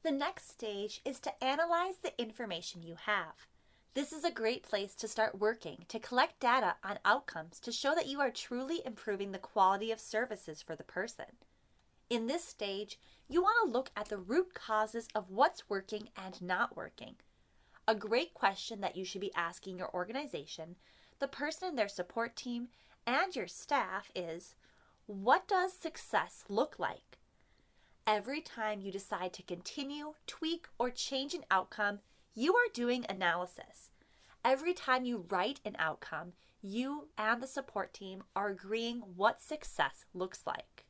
The next stage is to analyze the information you have. This is a great place to start working to collect data on outcomes to show that you are truly improving the quality of services for the person. In this stage, you want to look at the root causes of what's working and not working. A great question that you should be asking your organization, the person in their support team, and your staff is, what does success look like? Every time you decide to continue, tweak, or change an outcome, you are doing analysis. Every time you write an outcome, you and the support team are agreeing what success looks like.